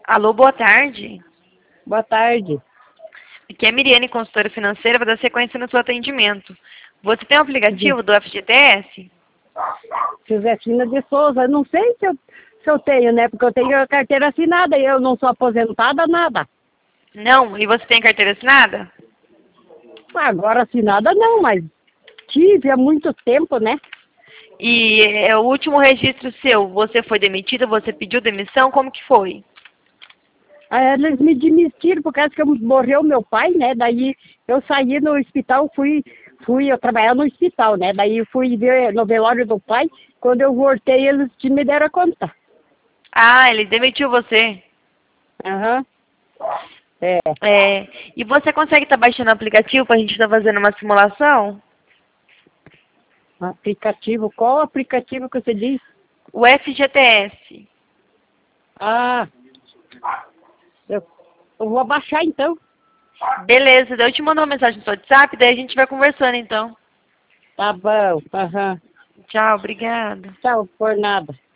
Alô, boa tarde. Boa tarde. Aqui é a Miriane, consultora financeira, para dar sequência no seu atendimento. Você tem o aplicativo do FGTS? Josefina de Souza. Não sei se eu tenho, né? Porque eu tenho a carteira assinada e eu não sou aposentada, nada. Não? E você tem carteira assinada? Agora assinada não, mas tive há muito tempo, né? E o último registro seu, você foi demitido, você pediu demissão, como que foi? Aí eles me demitiram por causa que morreu meu pai, né? Daí eu saí no hospital, eu trabalhava no hospital, né? Daí fui ver no velório do pai. Quando eu voltei, eles me deram conta. Ah, ele demitiu você. Aham. É. E você consegue estar baixando o aplicativo para a gente estar fazendo uma simulação? Aplicativo, qual aplicativo que você diz? O FGTS. Ah, eu vou abaixar então. Beleza, daí eu te mando uma mensagem no seu WhatsApp, daí a gente vai conversando então. Tá bom, aham. Tchau, obrigada. Tchau, por nada.